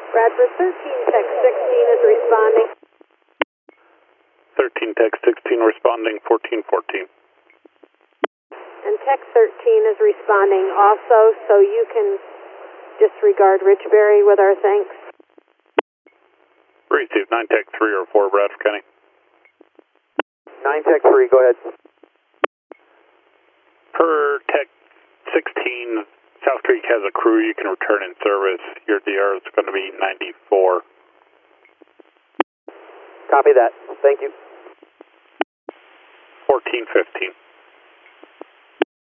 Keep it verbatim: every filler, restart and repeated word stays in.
Bradford, thirteen Tech sixteen is responding. thirteen Tech sixteen responding, fourteen fourteen. And Tech thirteen is responding also, so you can disregard Richbury with our thanks. Received, nine Tech three or four, Bradford County. nine Tech three, go ahead. Per Tech sixteen, South Creek has a crew, you can return in service. Your D R is going to be ninety-four. Copy that, thank you. fourteen fifteen.